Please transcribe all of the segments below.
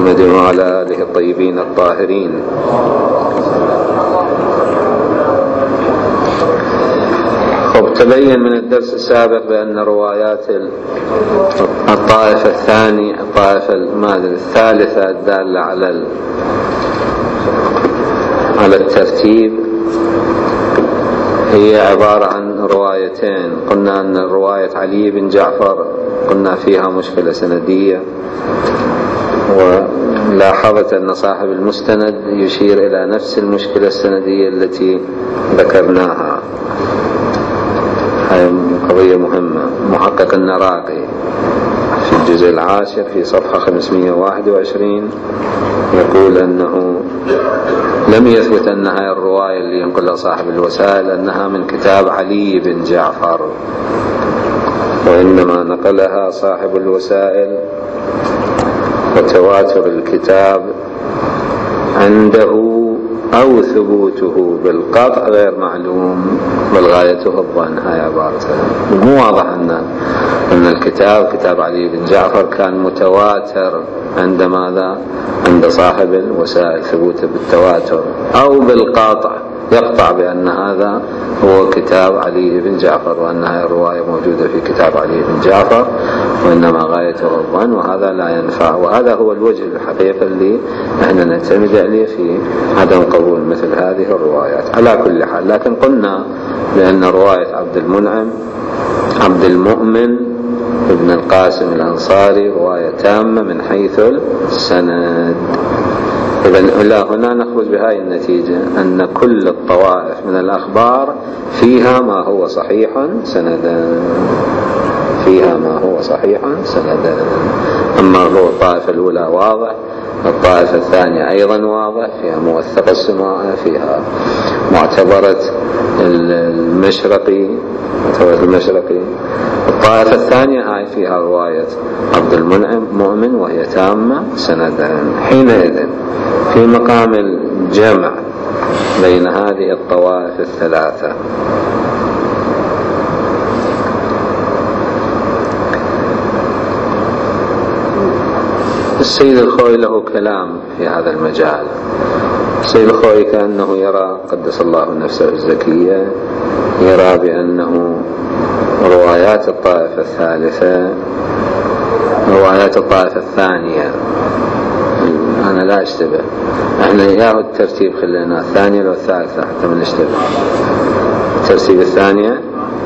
محمد وعلى آله الطيبين الطاهرين. تبين من الدرس السابق بأن روايات الطائفة الثانية الثالثة الدالة على الترتيب هي عبارة عن روايتين. قلنا أن رواية علي بن جعفر قلنا فيها مشكلة سندية، ولاحظت أن صاحب المستند يشير إلى نفس المشكلة السندية التي ذكرناها. هذه قضية مهمة. محقق النراقي في الجزء العاشر في صفحة 521 يقول أنه لم يثبت أن هذه الرواية اللي ينقلها صاحب الوسائل أنها من كتاب علي بن جعفر، وإنما نقلها صاحب الوسائل وتواتر الكتاب عنده أو ثبوته بالقطع غير معلوم، بل غايته الظن. هاي عبارته مو واضح أن الكتاب كتاب علي بن جعفر كان متواتر عند ماذا؟ عند صاحب الوسائل، ثبوته بالتواتر أو بالقطع يقطع بأن هذا هو كتاب علي بن جعفر، وأن هذه الرواية موجودة في كتاب علي بن جعفر، وإنما غايته الظن، وهذا لا ينفع. وهذا هو الوجه الحقيقي اللي احنا نعتمد عليه في عدم قبول مثل هذه الروايات على كل حال. لكن قلنا بأن رواية عبد المؤمن ابن القاسم الأنصاري رواية تامة من حيث السند. إذن إلى هنا نخرج بهذه النتيجة أن كل الطوائف من الأخبار فيها ما هو صحيح سندا، أما هو الطائفة الأولى واضح، الطائفة الثانية أيضا واضح، فيها موثق السماع، فيها معتبرة المشرقي. الطائفة الثانية هاي فيها رواية عبد المؤمن وهي تامة سندا. حينئذ في مقام الجمع بين هذه الطوائف الثلاثة السيد الخوئي له كلام في هذا المجال. السيد الخوئي كأنه يرى قدس الله نفسه الزكية، يرى بأنه روايات الطائفة الثالثة روايات الطائفة الثانية. أنا لا أشتبه، احنا ياهو الترتيب خلينا الثانية لو الثالثة حتى من نشتبه. الترتيب ثانية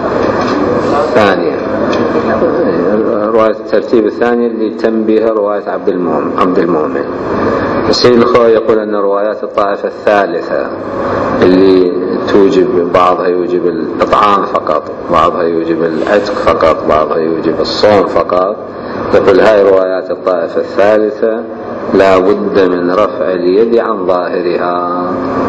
رواية الترتيب الثانية اللي تم بها رواية عبد المؤمن. السيد الخوئي يقول أن روايات الطائفة الثالثة اللي توجب، بعضها يوجب الإطعام فقط، بعضها يوجب العتق فقط، بعضها يوجب الصوم فقط، يقول هاي روايات الطائفة الثالثة لا بد من رفع اليد عن ظاهرها،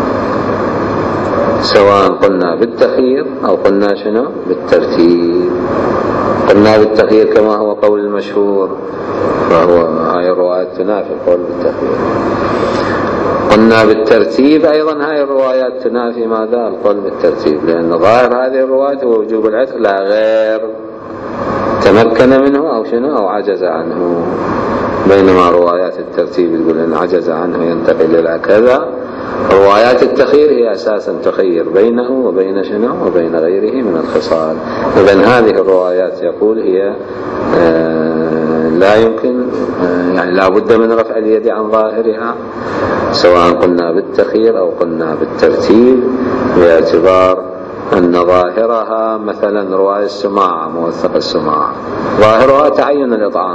سواء قلنا بالتخيير أو قلنا شنو بالترتيب. قلنا بالتخيير كما هو قول المشهور، فهو هاي الروايات تنافي القول بالتخيير. قلنا بالترتيب أيضا هاي الروايات تنافي ماذا؟ القول بالترتيب، لأن ظاهر هذه الروايات هو وجوب العتق لا غير، تمكن منه أو شنو أو عجز عنه، بينما روايات الترتيب تقول إن عجز عنه ينتقل إلى كذا. روايات التخيير هي أساسا تخير بينه وبين شنو وبين غيره من الخصال. إذن هذه الروايات يقول هي لا يمكن، يعني لا بد من رفع اليد عن ظاهرها، سواء قلنا بالتخيير أو قلنا بالترتيب، باعتبار أن ظاهرها مثلا رواية السماع موثق السماع ظاهرها تعين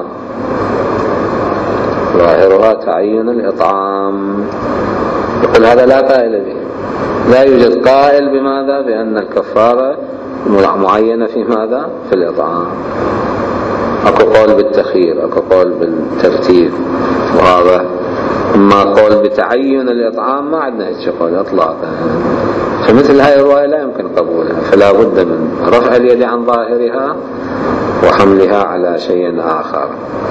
الإطعام، يقول هذا لا قائل به، لا يوجد قائل بماذا؟ بأن الكفارة معينة في ماذا؟ في الإطعام. أكو قول بالتخيير، أكو قول بالترتيب، وهذا أما قول بتعين الإطعام ما عندنا هيك قول إطلاقا. فمثل هاي الرواية لا يمكن قبولها، فلا بد من رفع اليد عن ظاهرها وحملها على شيء آخر.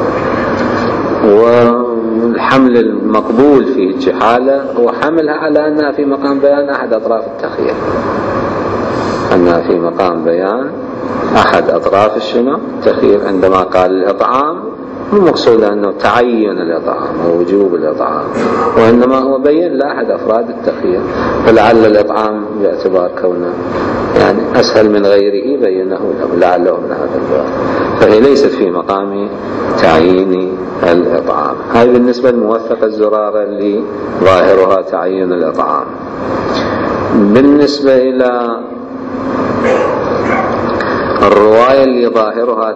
والحمل المقبول في حالة هو حملها على أنها في مقام بيان أحد أطراف التخيير، أنها في مقام بيان أحد أطراف التخيير. عندما قال الإطعام مو مقصود أنه تعين الإطعام أو وجوب الإطعام، وإنما هو بين لا أحد أفراد التخيير، ولعل الإطعام باعتبار كونه يعني أسهل من غيره بينه له لعله من هذا الباب، فهي ليست في مقام تعيين الإطعام. هذه بالنسبة لموثق الزرارة اللي ظاهرها تعين الإطعام. بالنسبة إلى الرواية اللي ظاهرها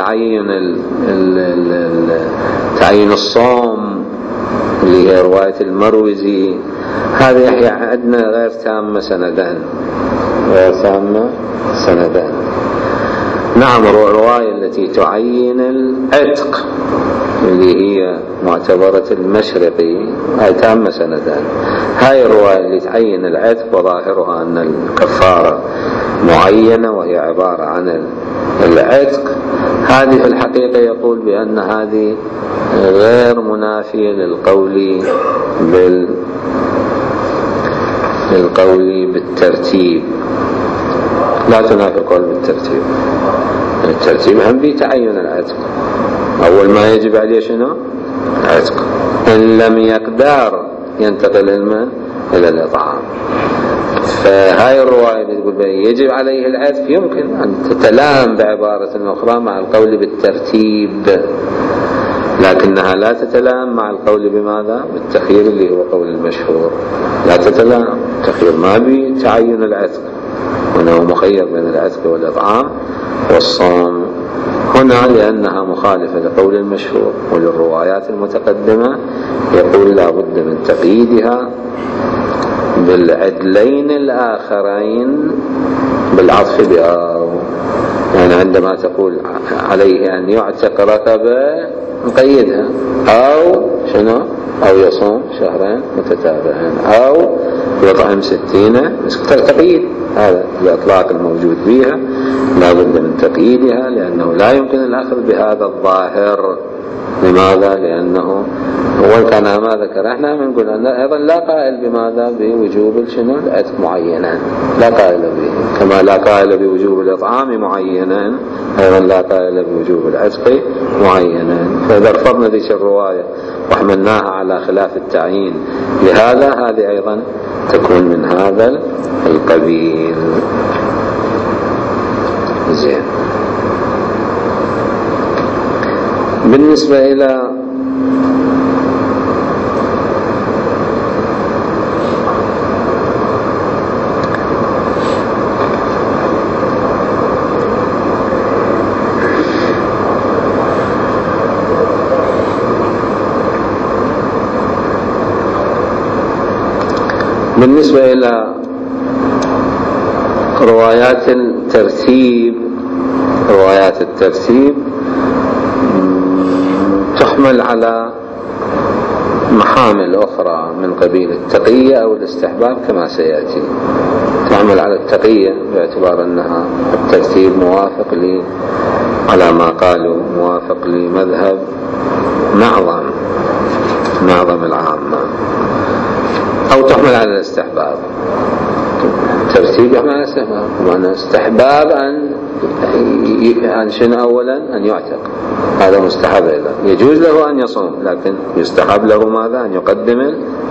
تعيين الصوم اللي هي رواية المروزي، هذه عندنا غير تامة سندان، غير تامة سندان. نعم الرواية التي تعين العتق اللي هي معتبرة المشرقي هاي تامة سندان. هاي الرواية اللي تعين العتق وظاهرها أن الكفارة معينة وهي عبارة عن العتق، هذه في الحقيقة يقول بأن هذه غير منافية للقول بالترتيب، لا تنافي القول بالترتيب. الترتيب هم بتعين العتق، أول ما يجب عليه شنو؟ عتق، إن لم يقدر ينتقل إلى الإطعام. فهاي الرواية اللي تقول يجب عليه العتق يمكن أن تتلام بعبارة أخرى مع القول بالترتيب، لكنها لا تتلام مع القول بماذا؟ بالتخيير اللي هو قول المشهور، لا تتلام. التخيير ما بتعين العتق، وأنه مخير بين العتق والإطعام والصوم هنا، لأنها مخالفة لقول المشهور وللروايات المتقدمة، يقول لا بد من تقييدها بالعدلين الآخرين بالعطف بأو، يعني عندما تقول عليه أن يعتق رقبة نقيدها، أو شنو؟ أو يصوم شهرين متتابعين، أو يطعم 60 تقييد. هذا الإطلاق الموجود فيها لا بد من تقييدها، لأنه لا يمكن الأخذ بهذا الظاهر. لماذا؟ لأنه هو كان ما ذكر، احنا بنقول أن أيضا لا قائل بماذا؟ بوجوب شنو؟ العتق معينا، لا قائل به، كما لا قائل بوجوب الإطعام معينا أيضا لا قائل بوجوب العتق معينا. فإذا رفضنا ذيك الرواية وحملناها على خلاف التعيين لهذا، هذه أيضا تكون من هذا القبيل. زين. بالنسبة إلى روايات الترتيب تحمل على محامل أخرى من قبيل التقية أو الاستحباب كما سيأتي. تعمل على التقية باعتبار أنها الترتيب موافق لي على ما قالوا، موافق لمذهب معظم العامة، أو تحمل على الاستحباب. الترتيب يحمل على الاستحباب، ومعنى استحباب أن شنو؟ أولا أن يعتق، هذا مستحب له، يجوز له أن يصوم، لكن يستحب له ماذا؟ أن يقدم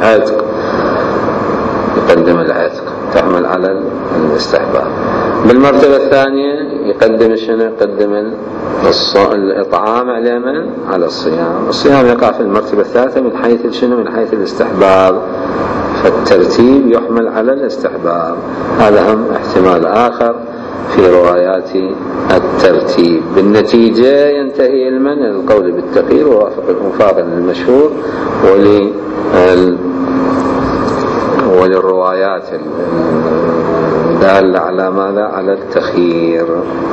العتق، تحمل على الاستحباب. بالمرتبة الثانية يقدم شنو؟ يقدم الإطعام على من؟ على الصيام. الصيام يقع في المرتبة الثالثة من حيث شنو؟ من حيث الاستحباب، فالترتيب يحمل على الاستحباب. هذا هم احتمال آخر في روايات الترتيب. بالنتيجة ينتهي من القول بالتخيير ووافقا للمشهور وللروايات الدالة على ماذا؟ على التخيير.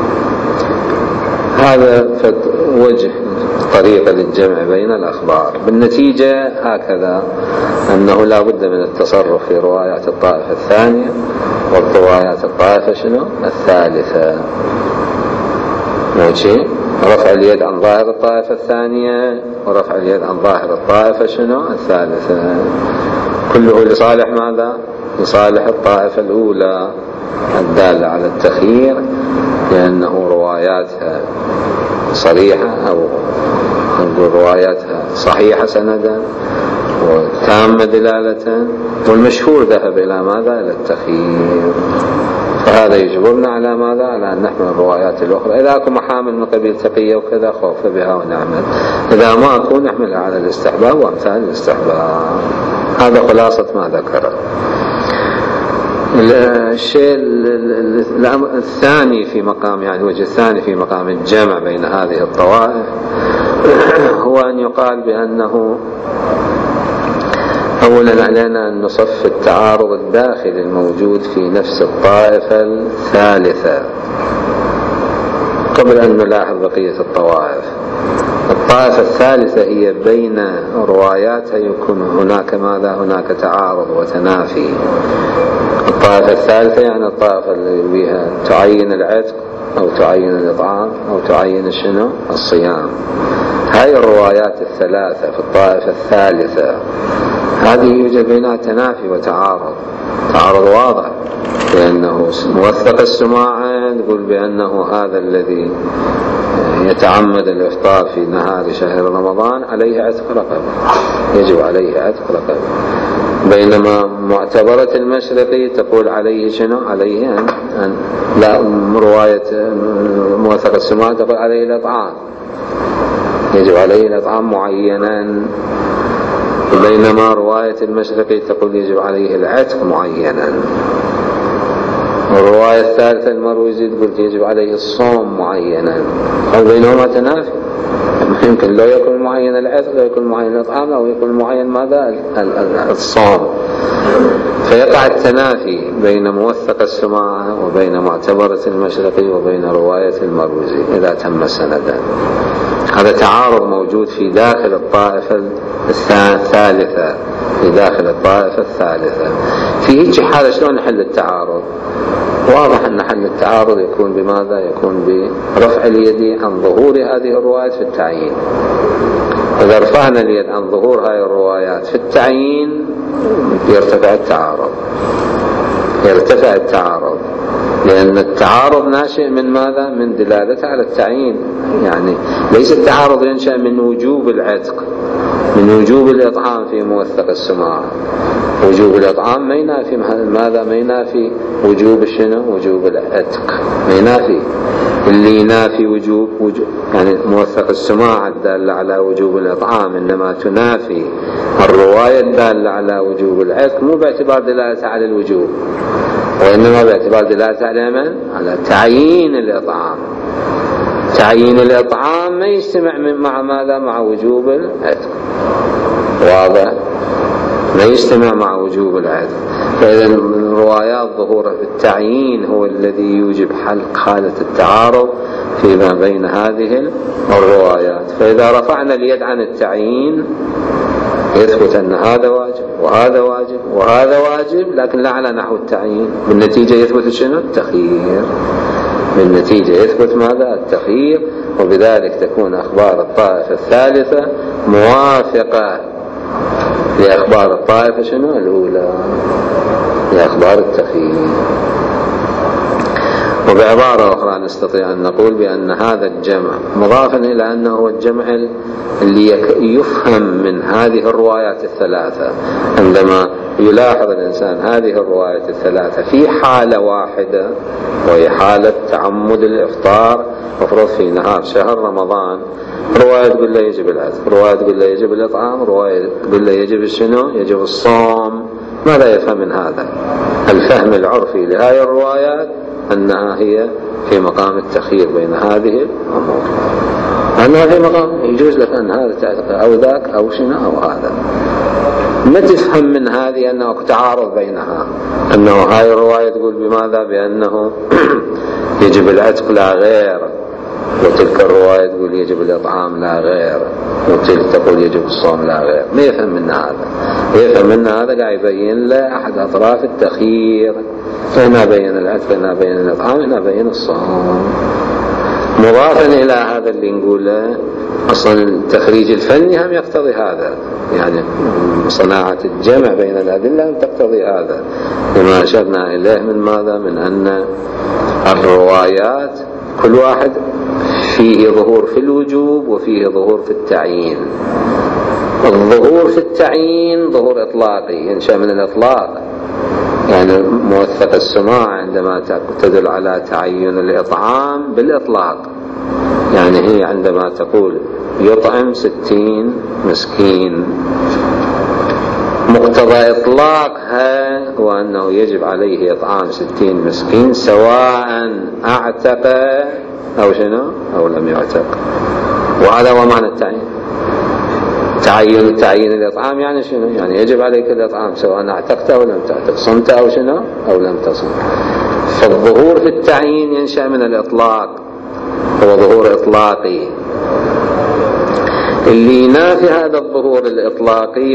هذا وجه طريقة للجمع بين الأخبار. بالنتيجة هكذا أنه لا بد من التصرف في روايات الطائفة الثانية وروايات الطائفة شنو؟ الثالثة. ماشي؟ رفع اليد عن ظاهر الطائفة الثانية ورفع اليد عن ظاهر الطائفة شنو؟ الثالثة، كله لصالح ماذا؟ لصالح الطائفة الأولى الدالة على التخيير، لأنه رواياتها صريحة أو نقول رواياتها صحيحة سندا وتامة دلالة، والمشهور ذهب إلى ماذا؟ إلى التخيير. فهذا يجبرنا على ماذا؟ على أن نحمل الروايات الأخرى. إذا أكو محامل من قبيل تقية وكذا خوف بها ونعمل، إذا ما أكون نحملها على الاستحباب وأمثال الاستحباب. هذا خلاصة ما ذكره. الشيء الثاني في مقام، يعني الوجه الثاني في مقام الجمع بين هذه الطوائف، هو أن يقال بأنه أولا علينا أن نصف التعارض الداخلي الموجود في نفس الطائفة الثالثة قبل أن نلاحظ بقية الطوائف. الطائفة الثالثة هي بين رواياتها يكون هناك ماذا؟ هناك تعارض وتنافي. الطائفة الثالثة يعني الطائفة اللي بها تعين العتق أو تعين الإطعام أو تعين شنو؟ الصيام. هاي الروايات الثلاثة في الطائفة الثالثة هذه يوجد بينها تنافي وتعارض، تعارض واضح، لأنه موثق السماع نقول بأنه هذا الذي يتعمد الإفطار في نهار شهر رمضان عليه عتق رقبة، يجب عليه عتق رقبة، بينما معتبرة المشرقي تقول عليه شنو؟ عليه أن لا، رواية موثق السماع تقول عليه الإطعام، يجب عليه الإطعام معينا، بينما رواية المشرقي تقول يجب عليه العتق معينا. والرواية الثالثة المروزي تقول يجب عليه الصوم معينا، أو بينهما تنافي. يمكن لو يكون معين العتق لو يكون معين الإطعام أو يكون معين ماذا؟ الصوم. فيقع التنافي بين موثق السماع وبين معتبرة المشرقي وبين رواية المروزي إذا تم سندا. هذا تعارض موجود في داخل الطائفة الثالثة، في داخل الطائفة الثالثة. في هيك حالة شلون نحل التعارض؟ واضح أن حل التعارض يكون بماذا؟ يكون برفع اليد عن ظهور هذه الروايات في التعيين. إذا رفعنا اليد عن ظهور هذه الروايات في التعيين يرتفع التعارض، يرتفع التعارض، لأن التعارض ناشئ من ماذا؟ من دلالته على التعيين. يعني ليس التعارض ينشأ من وجوب العتق، من وجوب الإطعام في موثق السماع. وجوب الإطعام ما ينافي ماذا؟ ما ينافي وجوب شنو؟ وجوب العتق ما ينافي. اللي ينافي وجوب يعني موثق السماع الدالة على وجوب الإطعام، إنما تنافي الرواية الدالة على وجوب العتق، مو باعتبار دلالة على الوجوب، وإنما باعتبار دلالة على من؟ على تعيين الإطعام. تعيين الإطعام ما يجتمع مع ماذا؟ مع وجوب العتق. واضح؟ ما يجتمع مع وجوب العتق. فإذا الروايات ظهورها في التعيين هو الذي يوجب حل حالة التعارض فيما بين هذه الروايات. فإذا رفعنا اليد عن التعيين يثبت أن هذا واجب وهذا واجب وهذا واجب، لكن لا على نحو التعيين. بالنتيجة يثبت شنو؟ التخيير. بالنتيجة يثبت ماذا؟ التخيير. وبذلك تكون أخبار الطائفة الثالثة موافقة لأخبار الطائفة شنو؟ الأولى، لأخبار التخيير. وبعبارة أخرى نستطيع أن نقول بأن هذا الجمع مضافا إلى أنه هو الجمع اللي يفهم من هذه الروايات الثلاثة. عندما يلاحظ الإنسان هذه الروايات الثلاثة في حالة واحدة، وهي حالة تعمد الإفطار مفروض في نهار شهر رمضان، رواية تقول له يجب العتق، رواية تقول له يجب الإطعام، رواية تقول له يجب الشنو؟ يجب الصوم. ماذا يفهم من هذا؟ الفهم العرفي لهذه الروايات أنها هي في مقام التخيير بين هذه الأمور، أنها في مقام يجوز لك أن هذا تعتقد أو ذاك أو شنو أو هذا. ما تفهم من هذه أنه تعارض بينها، أنه هاي الرواية تقول بماذا؟ بأنه يجب العتق لا غير، وتلك الرواية تقول يجب الإطعام لا غير، وتلك تقول يجب الصوم لا غير. ما يفهم من هذا. يفهم من هذا قاعد يبين له أحد أطراف التخيير. هنا بين العتق، هنا بين الإطعام، هنا بين الصوم. مضافا إلى هذا اللي نقوله أصلا التخريج الفني هم يقتضي هذا، يعني صناعة الجمع بين الأدلة تقتضي هذا، لما أشرنا إليه من ماذا؟ من أن الروايات كل واحد فيه ظهور في الوجوب وفيه ظهور في التعيين. الظهور في التعيين ظهور إطلاقي ينشأ من الإطلاق، يعني موثق السماع عندما تدل على تعين الإطعام بالإطلاق، يعني هي عندما تقول يطعم 60 مسكين، مقتضى إطلاقها هو أنه يجب عليه إطعام 60 مسكين سواء أعتق أو شنو أو لم يعتق. وهذا هو معنى التعيين. تعيين الإطعام يعني شنو؟ يعني يجب عليك الإطعام سواء اعتقت أو لم تعتق، صمت أو شنو أو لم تصم. فالظهور في التعيين ينشأ من الإطلاق، هو ظهور إطلاقي. اللي ينافي هذا الظهور الإطلاقي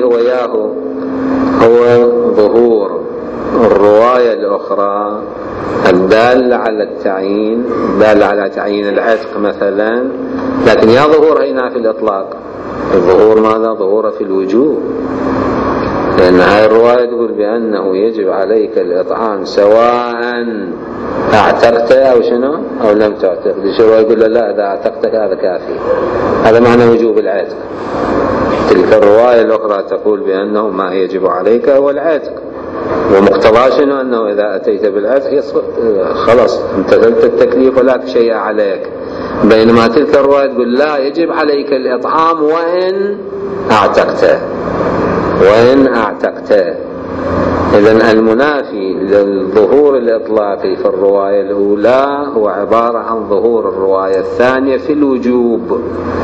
هو ظهور الرواية الأخرى الدالة على التعيين، الدالة على تعيين العتق مثلا، لكن يا ظهورها ينافي الإطلاق. الظهور ماذا؟ ظهور في الوجوب، لأن هذه الرواية تقول بأنه يجب عليك الإطعام سواء اعتقت أو شنو أو لم تعتق. الرواية يقول لا إذا اعتقتك هذا كافي، هذا معنى وجوب العتق. تلك الرواية الأخرى تقول بأنه ما يجب عليك هو العتق، ومقتضى شنو أنه إذا أتيت بالعتق خلاص امتثلت التكليف ولا شيء عليك، بينما تلك الرواية تقول لا يجب عليك الإطعام وإن أعتقت. إذن المنافي للظهور الإطلاقي في الرواية الأولى هو عبارة عن ظهور الرواية الثانية في الوجوب،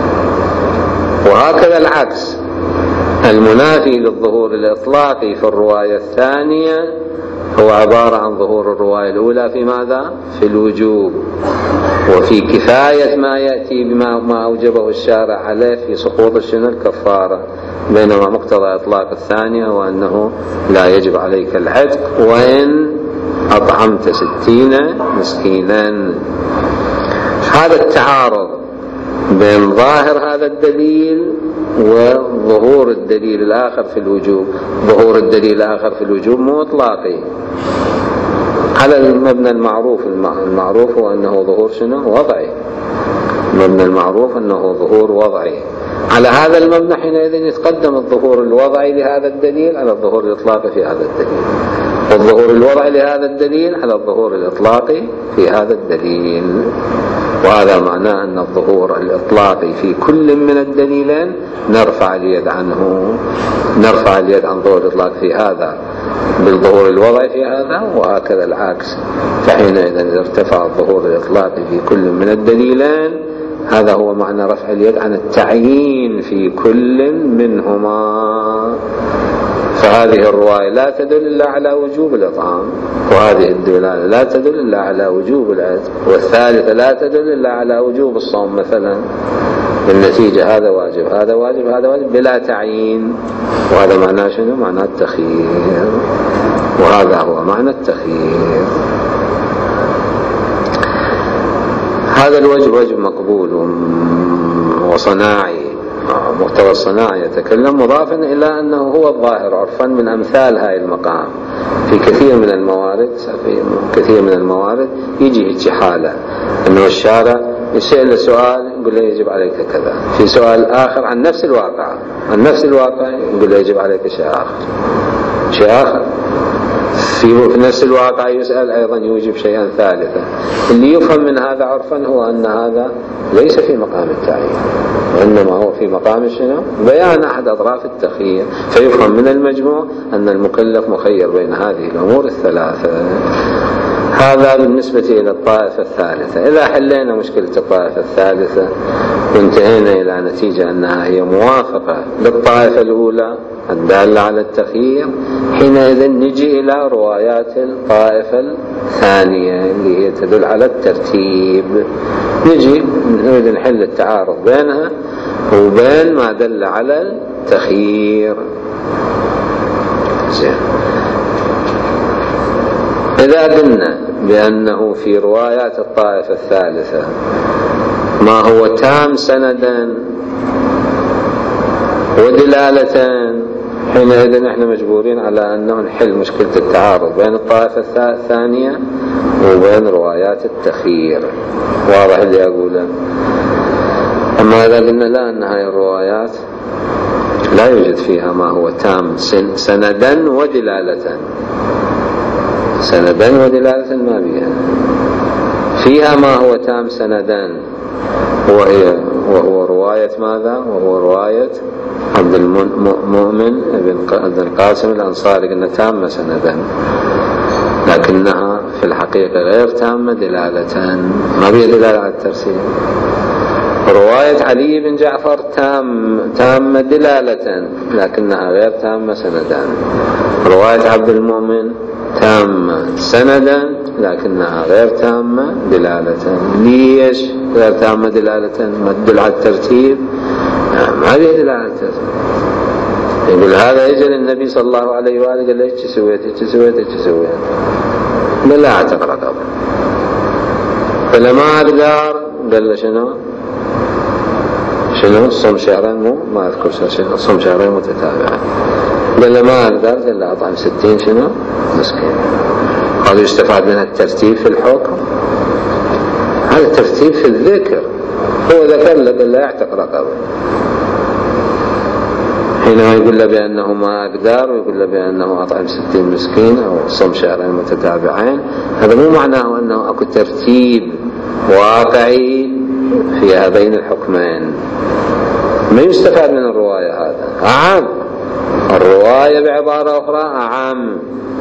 وهكذا العكس. المنافي للظهور الإطلاقي في الرواية الثانية هو عبارة عن ظهور الرواية الأولى في ماذا؟ في الوجوب، وفي كفاية ما يأتي بما أوجبه الشارع عليه في سقوط شنو الكفارة، بينما مقتضى إطلاق الثانية هو أنه لا يجب عليك العتق وإن أطعمت 60 مسكينا. هذا التعارض بين ظاهر هذا الدليل وظهور الدليل الآخر في الوجوب. ظهور الدليل الآخر في الوجوب مو إطلاقي على المبنى المعروف. المعروف هو أنه ظهور شنو؟ وضعي. المبنى المعروف أنه ظهور وضعي. على هذا المبنى حينئذ يتقدم الظهور الوضعي لهذا الدليل على الظهور الإطلاقي في هذا الدليل، والظهور الوضعي لهذا الدليل على الظهور الإطلاقي في هذا الدليل. وهذا معناه أن الظهور الإطلاقي في كل من الدليلين نرفع اليد عنه، نرفع اليد عن ظهور الإطلاق في هذا بالظهور الوضعي في هذا، وهكذا العكس. فحينئذ إذا ارتفع الظهور الإطلاقي في كل من الدليلين هذا هو معنى رفع اليد عن التعيين في كل منهما. فهذه الرواية لا تدل إلا على وجوب الإطعام، وهذه الدلالة لا تدل إلا على وجوب العتق، والثالثة لا تدل إلا على وجوب الصوم مثلا. بالنتيجة هذا واجب هذا واجب هذا واجب بلا تعيين، وهذا معناه شنو؟ معناه التخيير، وهذا هو معنى التخيير. هذا الوجه وجه مقبول وصناعي، مقتضى الصناعة يتكلم، مضافا إلى أنه هو الظاهر عرفا من أمثال هاي المقام. في كثير من الموارد يجي حالة أنه الشارع يسأل سؤال يقول له يجب عليك كذا، في سؤال آخر عن نفس الواقع يقول له يجب عليك شيء آخر، في نفس الواقع يسأل أيضا يوجب شيئا ثالثا. اللي يفهم من هذا عرفا هو أن هذا ليس في مقام التعيين، وإنما هو في مقام شنو؟ بيان أحد أطراف التخيير. فيفهم من المجموع أن المكلف مخير بين هذه الأمور الثلاثة. هذا بالنسبة إلى الطائفة الثالثة. إذا حلينا مشكلة الطائفة الثالثة وانتهينا إلى نتيجة أنها هي موافقة للطائفة الأولى الدالة على التخيير، حينئذ نجي إلى روايات الطائفة الثانية اللي هي تدل على الترتيب. نريد نحل التعارض بينها وبين ما دل على التخيير. إذا قلنا بأنه في روايات الطائفة الثالثة ما هو تام سندا ودلالة، حينئذ نحن مجبورين على أنه نحل مشكلة التعارض بين الطائفة الثانية وبين روايات التخيير. واضح اللي أقوله؟ أما إذا قلنا لا أن هذه الروايات لا يوجد فيها ما هو تام سندا ودلالة، سندا ودلالة ما بها، فيها ما هو تام سندا وهو رواية ماذا؟ وهو رواية عبد المؤمن بن القاسم الأنصاري، قلنا تامة سندا، لكنها في الحقيقة غير تامة دلالة، ما بها دلالة على الترسيل. رواية علي بن جعفر تامة دلالة لكنها غير تامة سندا. رواية عبد المؤمن تامة سندا لكنها غير تامة دلالة. ليش غير تامة دلالة؟ ما تدل على الترتيب، ما بها دلالة على الترتيب. يقول هذا يجي للنبي صلى الله عليه وآله قال له ايش سويت ايش سويت ايش سويت؟ قال لا اعتق رقبة. فلما أقدر قال له شنو صم شهرين، ما أذكر شنو، صم شهرين متتابعين. قال له ما أقدر، قال له أطعم 60 شنو مسكين. هذا يستفاد منها الترتيب في الحكم، هذا الترتيب في الذكر. هو ذكر له قال له اعتق رقبة، حينما يقول له بأنه ما أقدر ويقول له بأنه أطعم 60 مسكين أو صم شهرين متتابعين، هذا مو معناه أنه أكو ترتيب واقعي في هذين الحكمين. ما يستفاد من الرواية هذا أعم، الرواية بعبارة أخرى أعم،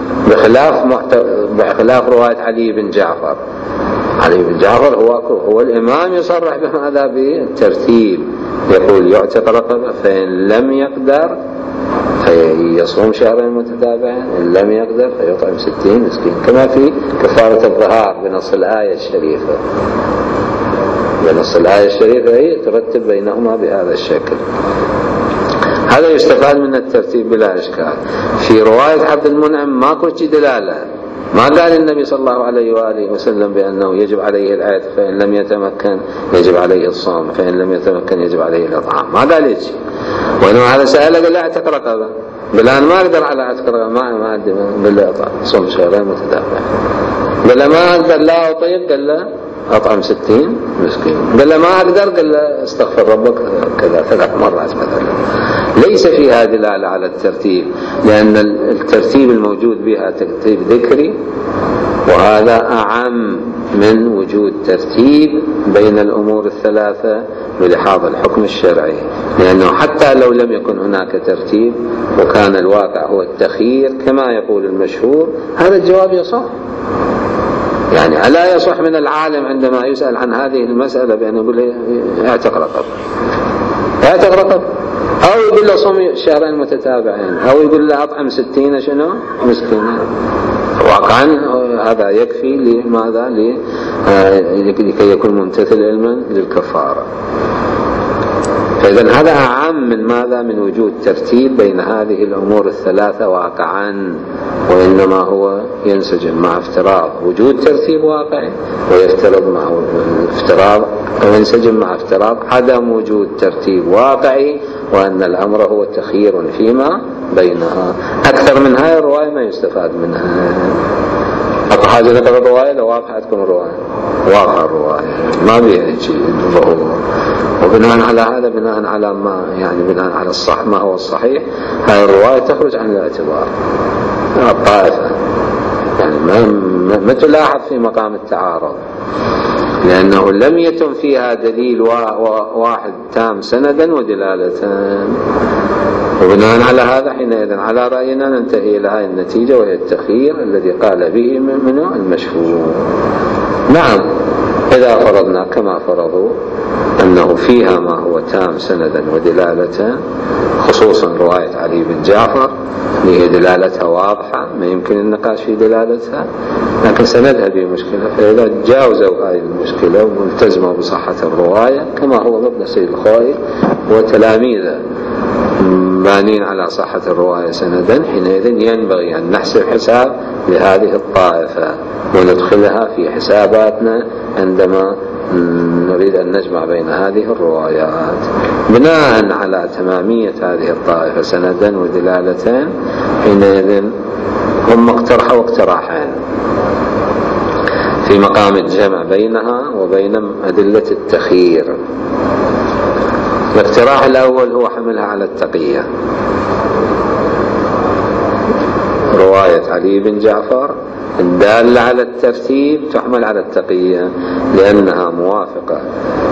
بخلاف رواية علي بن جعفر. علي بن جعفر هو الإمام يصرح بهذا بالترتيب، يقول يعتق رقبة، فإن لم يقدر فيصوم شهرين متتابعين، إن لم يقدر فيطعم 60 مسكين، كما في كفارة الظهار بنص الآية الشريفة. بنص الآية الشريفة هي ترتب بينهما بهذا الشكل. هذا يستفاد من الترتيب بلا إشكال. في رواية عبد المنعم ما كنت دلالة، ما قال النبي صلى الله عليه وآله وسلم بأنه يجب عليه العتق، فإن لم يتمكن يجب عليه الصوم، فإن لم يتمكن يجب عليه الإطعام، ما قال هيك. وإنما هذا سأله قال له اعتق رقبة، قال أنا ما أقدر على اعتق رقبة، ما أقدر، قال له اطعم صوم شهرين متتابعين. قال له ما أقدر لا أطيق، قال له أطعم 60 مسكين. قال له ما أقدر، قال له استغفر ربك كذا 3 مرات مثلا. ليس فيها دلالة على الترتيب، لأن الترتيب الموجود بها ترتيب ذكري، وهذا أعم من وجود ترتيب بين الأمور الثلاثة بلحاظ الحكم الشرعي. لأنه حتى لو لم يكن هناك ترتيب وكان الواقع هو التخيير كما يقول المشهور، هذا الجواب يصح. يعني ألا يصح من العالم عندما يسأل عن هذه المسألة بأن يقول اعتق رقبة، اعتق رقبة، أو يقول له صوم شهرين متتابعين، أو يقول له أطعم 60 شنو مسكين. واقعا هذا يكفي لماذا؟ لكي يكون ممتثل علما للكفارة. فإذا هذا أعم من ماذا؟ من وجود ترتيب بين هذه الأمور الثلاثة واقعا، وإنما هو ينسجم مع افتراض وجود ترتيب واقعي، ويفترض مع افتراض أو ينسجم مع افتراض عدم وجود ترتيب واقعي، وأن الأمر هو تخيير فيما بينها. أكثر من هاي الرواية ما يستفاد منها. أكو حاجة نقرأ الرواية؟ لو واضحة تكون الرواية واضحة، الرواية ما بيها شيء ظهور. وبناء على هذا، بناء على ما يعني بناء على الصح ما هو الصحيح، هاي الرواية تخرج عن الاعتبار الطائفة، يعني ما تلاحظ في مقام التعارض، لأنه لم يتم فيها دليل واحد تام سندا ودلالة. وبناء على هذا حينئذ على رأينا ننتهي إلى هذه النتيجة، وهي التخيير الذي قال به منه المشهور. نعم، إذا فرضنا كما فرضوا أنه فيها ما هو تام سندا ودلالة، خصوصا رواية علي بن جعفر هي دلالتها واضحة، ما يمكن النقاش في دلالتها، لكن سندها به مشكلة. فإذا جاوزوا هذه المشكلة والتزموا بصحة الرواية كما هو مبنى سيد الخوئي وتلاميذه بانين على صحة الرواية سندا، حينئذ ينبغي أن نحسب حساب لهذه الطائفة وندخلها في حساباتنا عندما نريد أن نجمع بين هذه الروايات. بناء على تمامية هذه الطائفة سندا ودلالتين، حينئذ هم اقترحوا اقتراحين في مقام الجمع بينها وبين أدلة التخيير. الاقتراح الأول هو حملها على التقية، رواية علي بن جعفر الدالة على الترتيب تحمل على التقية لأنها موافقة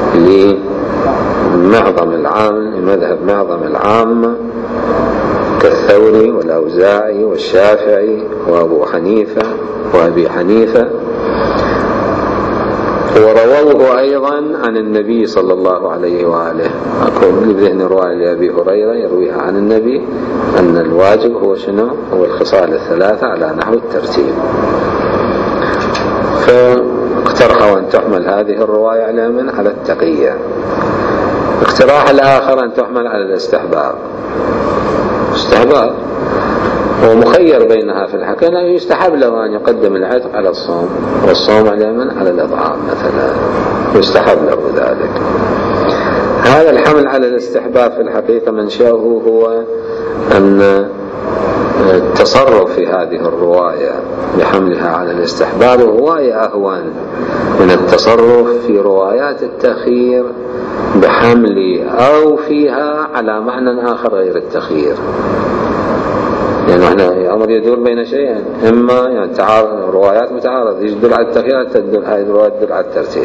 لمذهب معظم العامة كالثوري والأوزاعي والشافعي وأبو حنيفة وأبي حنيفة، ورووه أيضا عن النبي صلى الله عليه وآله. أكون بذهن رواية لأبي هريرة يرويها عن النبي أن الواجب هو شنو؟ هو الخصال الثلاثة على نحو الترتيب. فاقترحوا أن تحمل هذه الرواية على التقية. الاقتراح الآخر أن تحمل على الاستحباب. استحباب هو مخير بينها في الحقيقة، يستحب له أن يقدم العتق على الصوم والصوم على الإطعام مثلا، يستحب له ذلك. هذا الحمل على الاستحباب في الحقيقة منشأه هو أن التصرف في هذه الرواية بحملها على الاستحباب رواية أهون من التصرف في روايات التخيير بحمل أو فيها على معنى آخر غير التخيير. يعني احنا الأمر يدور بين شيئين، إما يعني روايات متعارضة يدل على التخيير، هذه الروايات تدل على الترتيب.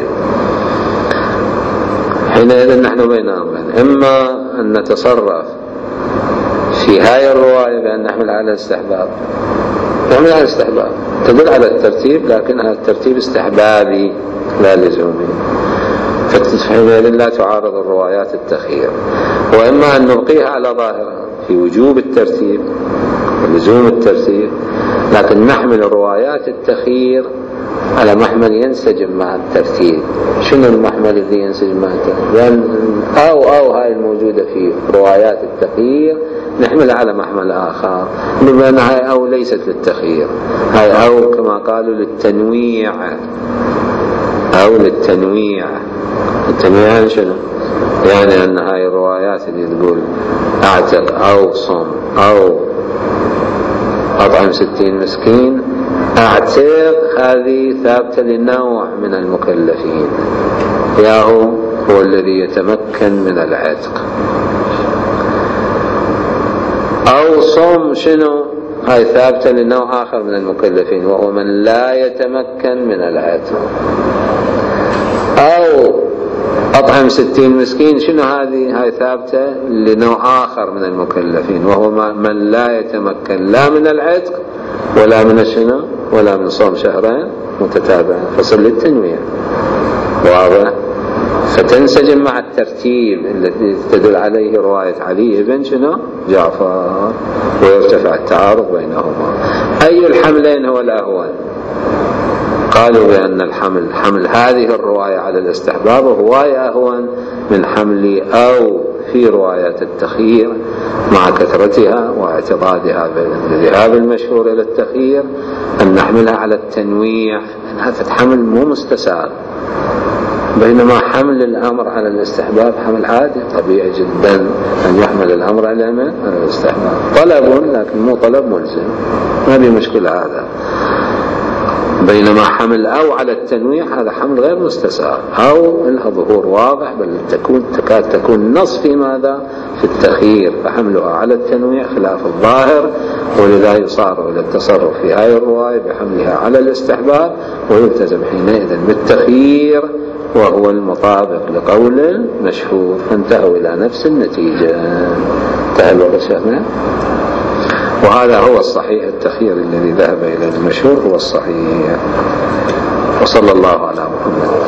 حينئذ نحن بين أمرين، إما أن نتصرف في هذه الرواية بأن نحمل على الاستحباب، نحمل على الاستحباب تدل على الترتيب لكنها الترتيب استحبابي لا لزومي، فحينئذ لا تعارض الروايات التخيير. وإما أن نبقيها على ظاهرها في وجوب الترتيب ولزوم الترتيب، لكن نحمل روايات التخيير على محمل ينسجم مع الترتيب. شنو المحمل الذي ينسجم مع الترتيب؟ لأن أو هاي الموجودة في روايات التخيير نحملها على محمل آخر، بما أن هاي أو ليست للتخيير، هاي أو كما قالوا للتنويع، أو للتنويع. التنويع شنو؟ يعني أن هاي الروايات اللي تقول أعتق أو صم أو أطعم 60 مسكين، أعتق هذه ثابتة لنوع من المكلفين، ياهو هو الذي يتمكن من العتق، أو صم شنو؟ هاي ثابتة لنوع آخر من المكلفين وهو من لا يتمكن من العتق. أو أطعم 60 مسكين شنو هذه؟ هاي ثابتة لنوع آخر من المكلفين وهو من لا يتمكن لا من العتق ولا من شنو؟ ولا من صوم شهرين متتابعين، فصل للتنويع. واضح؟ فتنسجم مع الترتيب الذي تدل عليه رواية علي بن شنو؟ جعفر، ويرتفع التعارض بينهما. أي الحملين هو الأهون؟ قالوا بأن حمل هذه الرواية على الاستحباب رواية أهون من حمل أو في روايات التخيير مع كثرتها واعتضادها بالذهاب المشهور إلى التخيير، أن نحملها على التنويع، أن هذا حمل مو مستساغ، بينما حمل الأمر على الاستحباب حمل عادي طبيعي جدا أن يحمل الأمر على الاستحباب، طلب لكن مو طلب ملزم، ما في مشكلة هذا. بينما حمل أو على التنويع هذا حمل غير مستساغ، أو لها ظهور واضح، بل تكاد تكون نص في ماذا؟ في التخيير، فحملها على التنويع خلاف الظاهر، ولذا يصار إلى التصرف في هذه الرواية بحملها على الاستحباب، ويلتزم حينئذ بالتخيير وهو المطابق لقول المشهور، فانتهوا إلى نفس النتيجة. انتهى شيخنا. وهذا هو الصحيح، التخيير الذي ذهب إلى المشهور هو الصحيح. وصلى الله على محمد.